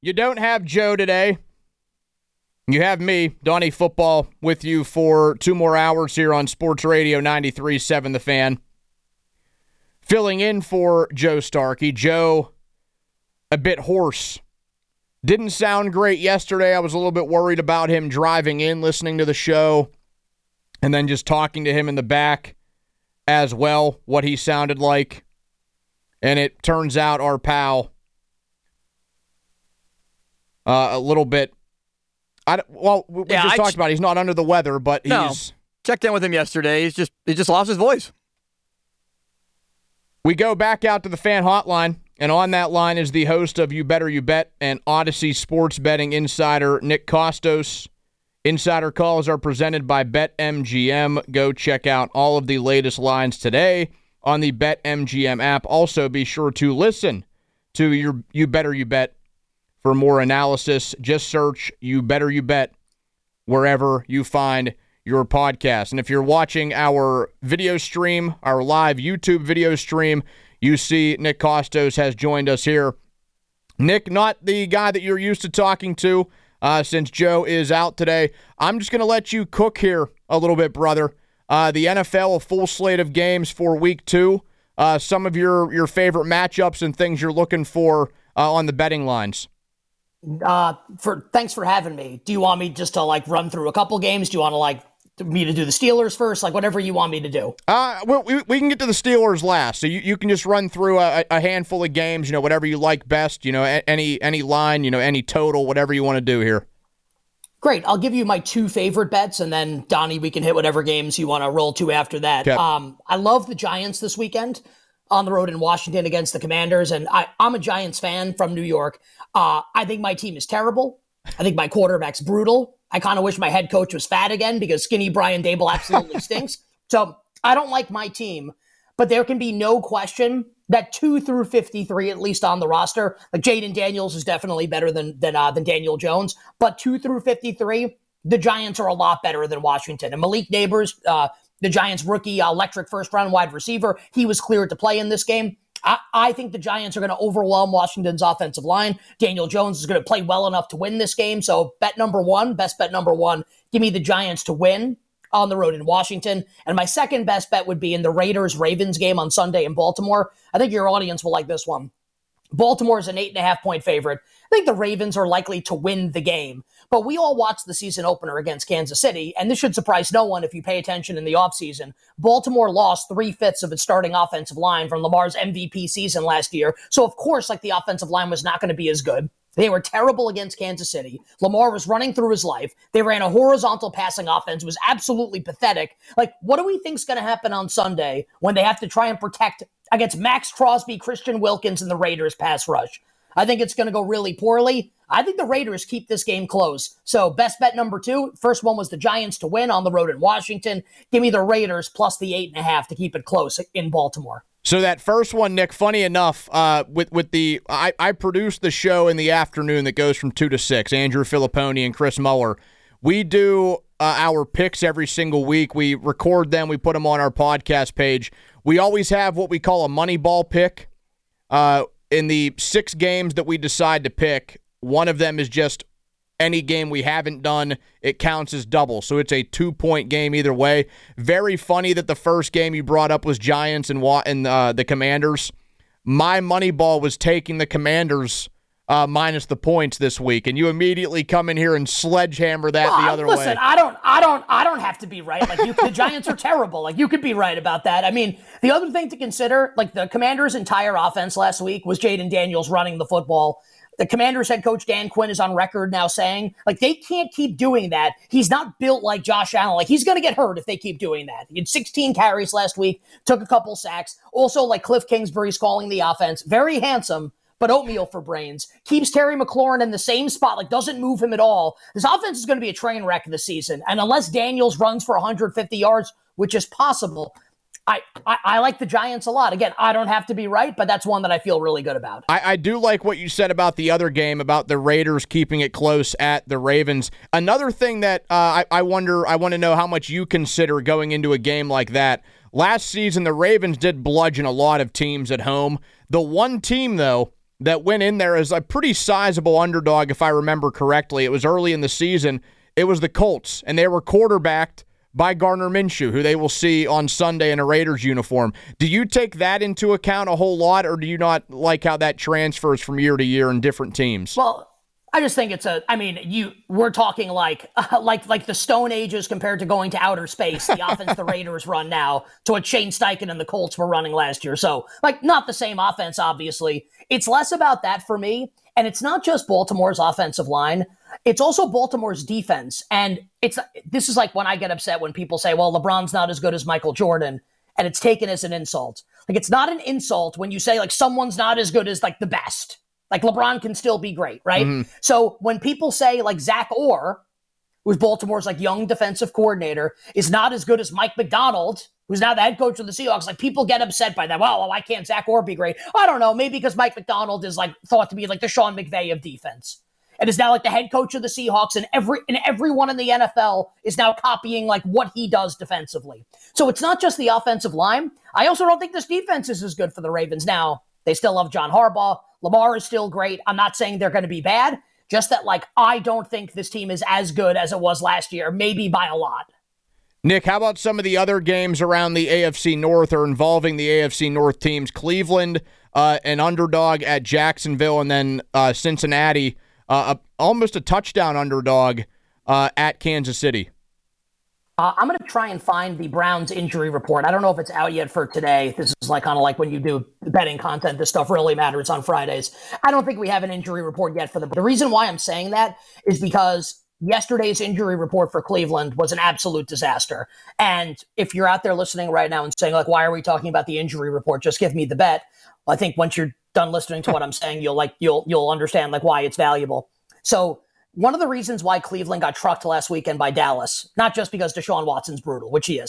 you don't have Joe today. You have me, Donnie Football, with you for 2 more hours here on Sports Radio 93.7 The Fan. Filling in for Joe Starkey. Joe, a bit hoarse. Didn't sound great yesterday. I was a little bit worried about him driving in, listening to the show, and then just talking to him in the back as well, what he sounded like. And it turns out our pal, a little bit, we just talked about it. He's not under the weather, but he's... Checked in with him yesterday. He just lost his voice. We go back out to the fan hotline, and on that line is the host of You Better You Bet and Odyssey sports betting insider, Nick Kostos. Insider calls are presented by BetMGM. Go check out all of the latest lines today on the BetMGM app. Also, be sure to listen to You Better You Bet for more analysis. Just search You Better You Bet wherever you find your podcast. And if you're watching our video stream, our live YouTube video stream, you see Nick Kostos has joined us here. Nick, not the guy that you're used to talking to since Joe is out today. I'm just going to let you cook here a little bit, brother. The NFL, a full slate of games for week 2. Some of your favorite matchups and things you're looking for on the betting lines. Thanks for having me. Do you want me just to run through a couple games? Do you want me to do the Steelers first? Whatever you want me to do. Well, we can get to the Steelers last. So you can just run through a handful of games, whatever you like best, any line, any total, whatever you want to do here. Great. I'll give you my 2 favorite bets, and then, Donnie, we can hit whatever games you want to roll to after that. Okay. I love the Giants this weekend on the road in Washington against the Commanders, and I'm a Giants fan from New York. I think my team is terrible. I think my quarterback's brutal. I kind of wish my head coach was fat again because skinny Brian Dable absolutely stinks. So I don't like my team, but there can be no question that 2 through 53, at least on the roster, Jaden Daniels is definitely better than Daniel Jones, but 2 through 53, the Giants are a lot better than Washington. And Malik Neighbors, the Giants rookie, electric first-round wide receiver, he was cleared to play in this game. I think the Giants are going to overwhelm Washington's offensive line. Daniel Jones is going to play well enough to win this game. So best bet number one, give me the Giants to win on the road in Washington. And my second best bet would be in the Raiders-Ravens game on Sunday in Baltimore. I think your audience will like this one. Baltimore is an 8.5-point favorite. I think the Ravens are likely to win the game. But we all watched the season opener against Kansas City, and this should surprise no one if you pay attention in the offseason. Baltimore lost 3/5 of its starting offensive line from Lamar's MVP season last year. So, of course, the offensive line was not going to be as good. They were terrible against Kansas City. Lamar was running through his life. They ran a horizontal passing offense. It was absolutely pathetic. What do we think's going to happen on Sunday when they have to try and protect against Max Crosby, Christian Wilkins, and the Raiders pass rush? I think it's going to go really poorly. I think the Raiders keep this game close. So best bet number 2, first one was the Giants to win on the road in Washington. Give me the Raiders plus the 8.5 to keep it close in Baltimore. So that first one, Nick, funny enough, I produced the show in the afternoon that goes from 2 to 6, Andrew Filipponi and Chris Muller. We do our picks every single week. We record them. We put them on our podcast page. We always have what we call a money ball pick. In the 6 games that we decide to pick, one of them is just any game we haven't done. It counts as double, so it's a 2-point game either way. Very funny that the first game you brought up was Giants and the Commanders. My money ball was taking the Commanders minus the points this week, and you immediately come in here and sledgehammer that the other way. Listen, I don't have to be right. The Giants are terrible. You could be right about that. I mean, the other thing to consider, the Commanders' entire offense last week was Jaden Daniels running the football. The Commanders head coach Dan Quinn is on record now saying, they can't keep doing that. He's not built like Josh Allen. He's going to get hurt if they keep doing that. He had 16 carries last week, took a couple sacks. Also, Cliff Kingsbury's calling the offense. Very handsome, but oatmeal for brains. Keeps Terry McLaurin in the same spot, doesn't move him at all. This offense is going to be a train wreck this season. And unless Daniels runs for 150 yards, which is possible, I like the Giants a lot. Again, I don't have to be right, but that's one that I feel really good about. I do like what you said about the other game, about the Raiders keeping it close at the Ravens. Another thing that I want to know how much you consider going into a game like that. Last season, the Ravens did bludgeon a lot of teams at home. The one team, though, that went in there as a pretty sizable underdog, if I remember correctly. It was early in the season. It was the Colts, and they were quarterbacked by Gardner Minshew, who they will see on Sunday in a Raiders uniform. Do you take that into account a whole lot, or do you not like how that transfers from year to year in different teams? Well, I just think we're talking like the Stone Ages compared to going to outer space, the offense the Raiders run now to what Shane Steichen and the Colts were running last year. So, not the same offense, obviously. It's less about that for me. And it's not just Baltimore's offensive line. It's also Baltimore's defense. And this is like when I get upset when people say, well, LeBron's not as good as Michael Jordan. And it's taken as an insult. It's not an insult when you say someone's not as good as the best. LeBron can still be great, right? Mm-hmm. So when people say Zach Orr, who's Baltimore's young defensive coordinator, is not as good as Mike Macdonald, who's now the head coach of the Seahawks, people get upset by that. Well, why can't Zach Orr be great? I don't know. Maybe because Mike Macdonald is thought to be the Sean McVay of defense. And is now the head coach of the Seahawks, and everyone in the NFL is now copying what he does defensively. So it's not just the offensive line. I also don't think this defense is as good for the Ravens. Now, they still love John Harbaugh. Lamar is still great. I'm not saying they're going to be bad. Just that, I don't think this team is as good as it was last year, maybe by a lot. Nick, how about some of the other games around the AFC North or involving the AFC North teams? Cleveland, an underdog at Jacksonville, and then Cincinnati, almost a touchdown underdog at Kansas City. I'm going to try and find the Browns injury report. I don't know if it's out yet for today. This is kind of like when you do betting content. This stuff really matters on Fridays. I don't think we have an injury report yet for them. The reason why I'm saying that is because yesterday's injury report for Cleveland was an absolute disaster. And if you're out there listening right now and saying, why are we talking about the injury report? Just give me the bet. I think once you're done listening to what I'm saying, you'll understand why it's valuable. So one of the reasons why Cleveland got trucked last weekend by Dallas, not just because Deshaun Watson's brutal, which he is,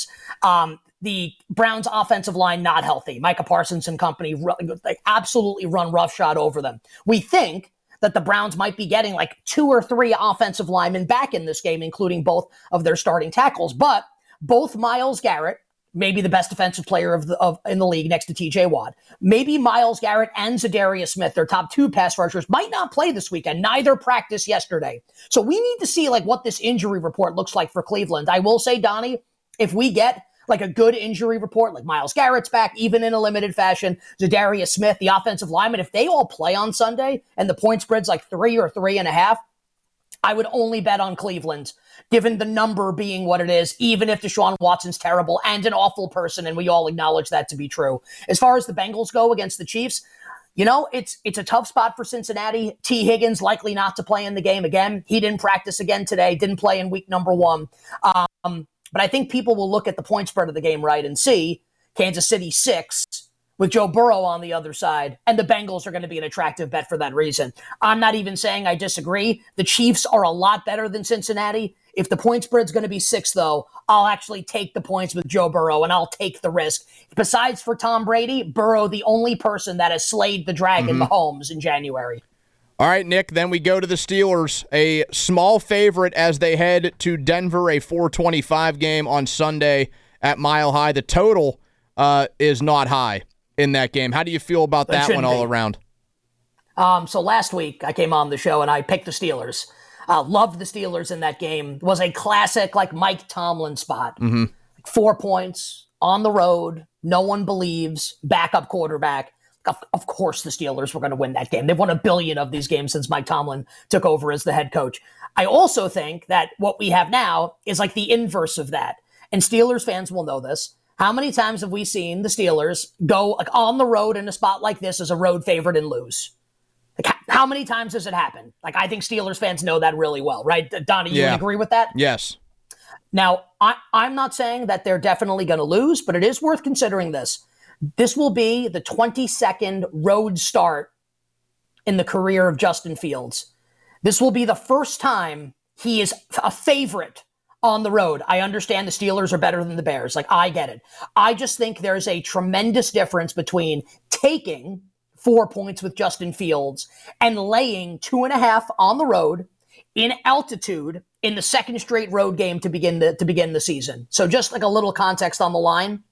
the Browns' offensive line not healthy. Micah Parsons and company absolutely run roughshod over them. We think that the Browns might be getting 2 or 3 offensive linemen back in this game, including both of their starting tackles. But both Myles Garrett, maybe the best defensive player in the league next to TJ Watt, maybe Myles Garrett and Zadarius Smith, their top 2 pass rushers, might not play this weekend. Neither practiced yesterday. So we need to see what this injury report looks like for Cleveland. I will say, Donnie, if we get a good injury report, Myles Garrett's back, even in a limited fashion, Zadarius Smith, the offensive lineman, if they all play on Sunday and the point spread's 3 or 3.5, I would only bet on Cleveland, given the number being what it is, even if Deshaun Watson's terrible and an awful person, and we all acknowledge that to be true. As far as the Bengals go against the Chiefs, it's a tough spot for Cincinnati. T. Higgins likely not to play in the game again. He didn't practice again today, didn't play in week number 1. But I think people will look at the point spread of the game, right, and see Kansas City 6 with Joe Burrow on the other side, and the Bengals are going to be an attractive bet for that reason. I'm not even saying I disagree. The Chiefs are a lot better than Cincinnati. If the point spread's going to be 6, though, I'll actually take the points with Joe Burrow, and I'll take the risk. Besides for Tom Brady, Burrow, the only person that has slayed the dragon, Mahomes, in January. All right, Nick, then we go to the Steelers, a small favorite as they head to Denver, a 4:25 game on Sunday at Mile High. The total is not high in that game. How do you feel about that one all around? So last week I came on the show and I picked the Steelers. Loved the Steelers in that game. It was a classic Mike Tomlin spot. 4 points on the road. No one believes. Backup quarterback. Of course the Steelers were going to win that game. They've won 1 billion of these games since Mike Tomlin took over as the head coach. I also think that what we have now is the inverse of that. And Steelers fans will know this. How many times have we seen the Steelers go on the road in a spot like this as a road favorite and lose? How many times does it happen? I think Steelers fans know that really well, right? Donnie, you would agree with that? Yes. Now, I'm not saying that they're definitely going to lose, but it is worth considering this. This will be the 22nd road start in the career of Justin Fields. This will be the first time he is a favorite on the road. I understand the Steelers are better than the Bears. I get it. I just think there's a tremendous difference between taking 4 points with Justin Fields and laying 2.5 on the road in altitude in the second straight road game to begin the season. So just a little context on the line.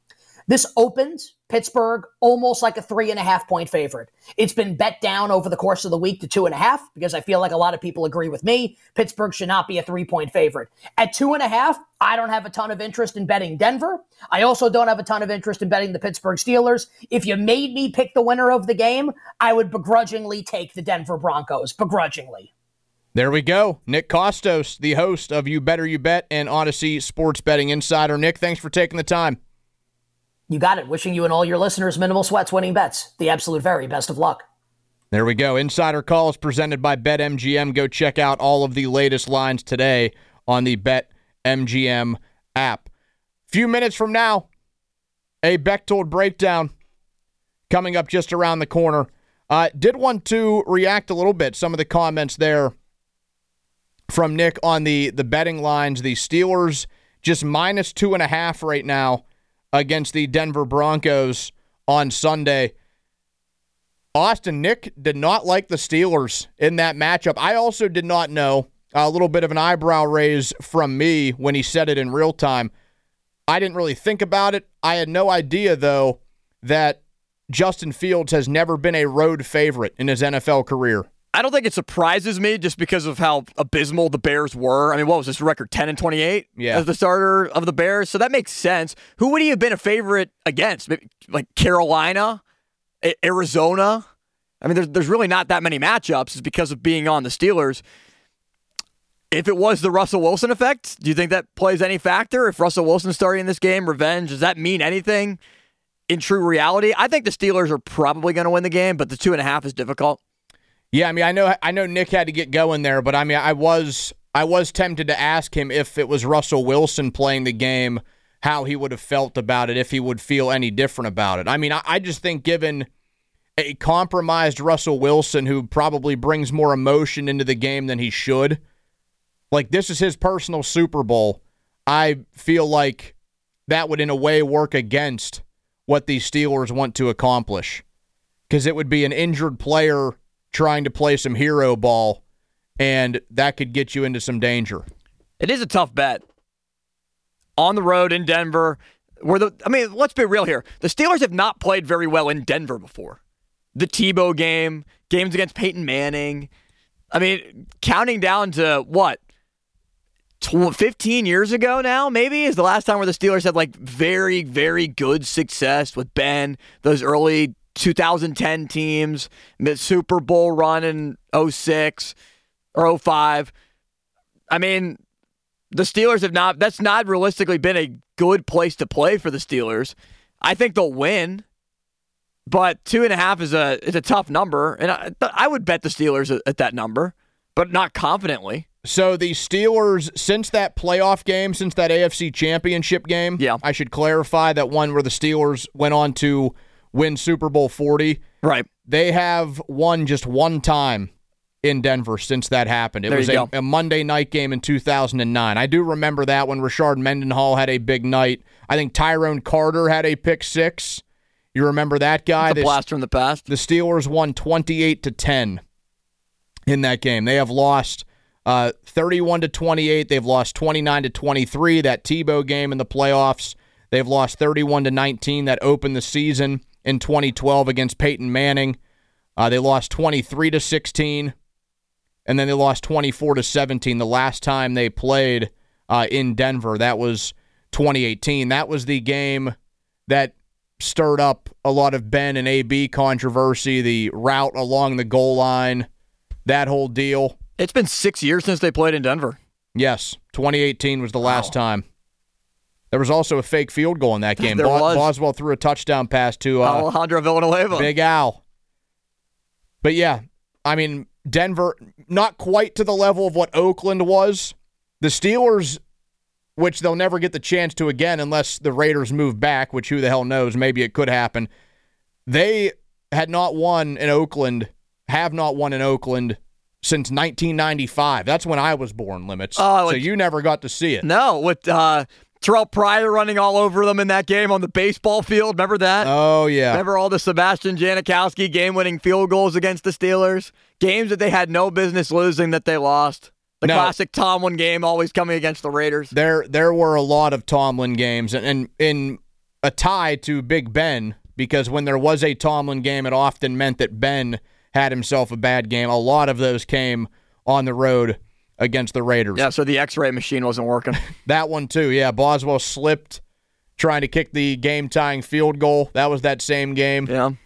This opened Pittsburgh almost like a 3.5-point favorite. It's been bet down over the course of the week to 2.5 because I feel like a lot of people agree with me. Pittsburgh should not be a 3-point favorite. At 2.5, I don't have a ton of interest in betting Denver. I also don't have a ton of interest in betting the Pittsburgh Steelers. If you made me pick the winner of the game, I would begrudgingly take the Denver Broncos. Begrudgingly. There we go. Nick Kostos, the host of You Better You Bet and Odyssey Sports Betting Insider. Nick, thanks for taking the time. You got it. Wishing you and all your listeners minimal sweats winning bets. The absolute very best of luck. There we go. Insider Calls presented by BetMGM. Go check out all of the latest lines today on the BetMGM app. Few minutes from now, a Bechtold breakdown coming up just around the corner. Did want to react a little bit. Some of the comments there from Nick on the betting lines. The Steelers just minus 2.5 right now against the Denver Broncos on Sunday. Austin, Nick did not like the Steelers in that matchup. I also did not know. A little bit of an eyebrow raise from me when he said it in real time. I didn't really think about it. I had no idea, though, that Justin Fields has never been a road favorite in his NFL career. I don't think it surprises me just because of how abysmal the Bears were. I mean, what was this record, 10-28 as the starter of the Bears? So that makes sense. Who would he have been a favorite against? Maybe like Carolina, Arizona? I mean, there's really not that many matchups. It's because of being on the Steelers. If it was the Russell Wilson effect, do you think that plays any factor? If Russell Wilson's starting in this game, revenge, does that mean anything in true reality? I think the Steelers are probably going to win the game, but the 2.5 is difficult. Yeah, I mean, I know Nick had to get going there, but I mean, I was tempted to ask him if it was Russell Wilson playing the game, how he would have felt about it, if he would feel any different about it. I mean, I just think given a compromised Russell Wilson who probably brings more emotion into the game than he should, like this is his personal Super Bowl, I feel like that would in a way work against what the Steelers want to accomplish, because it would be an injured player trying to play some hero ball, and that could get you into some danger. It is a tough bet. On the road in Denver, let's be real here. The Steelers have not played very well in Denver before. The Tebow game, games against Peyton Manning. I mean, counting down to what? 15 years ago now, maybe, is the last time where the Steelers had like very, very good success with Ben, those early 2010 teams, the Super Bowl run in 06 or 05. I mean, the Steelers that's not realistically been a good place to play for the Steelers. I think they'll win, but 2.5 is a tough number, and I would bet the Steelers at that number, but not confidently. So the Steelers, since that playoff game, since that AFC Championship game, I should clarify that one where the Steelers went on to win Super Bowl 40. Right. They have won just one time in Denver since that happened. It was a Monday night game in 2009. I do remember that when Rashard Mendenhall had a big night. I think Tyrone Carter had a pick six. You remember that guy? It's a blast from the past. The Steelers won 28-10 in that game. They have lost 31-28. They've lost 29-23. That Tebow game in the playoffs. They've lost 31-19. That opened the season in 2012 against Peyton Manning. They lost 23-16, and then they lost 24-17 the last time they played in Denver. That was 2018. That was the game that stirred up a lot of Ben and AB controversy, the route along the goal line, that whole deal. It's been 6 years since they played in Denver. Yes, 2018 was the last time. There was also a fake field goal in that game. There was. Boswell threw a touchdown pass to Alejandro Villanueva. Big Al. But yeah, I mean, Denver, not quite to the level of what Oakland was. The Steelers, which they'll never get the chance to again unless the Raiders move back, which who the hell knows, maybe it could happen. They have not won in Oakland since 1995. That's when I was born, Limits. So you never got to see it. No, with Terrell Pryor running all over them in that game on the baseball field. Remember that? Oh, yeah. Remember all the Sebastian Janikowski game-winning field goals against the Steelers? Games that they had no business losing that they lost. The classic Tomlin game always coming against the Raiders. There were a lot of Tomlin games, and in a tie to Big Ben, because when there was a Tomlin game, it often meant that Ben had himself a bad game. A lot of those came on the road against the Raiders. Yeah, so the X-ray machine wasn't working. That one too, yeah. Boswell slipped trying to kick the game-tying field goal. That was that same game. Yeah.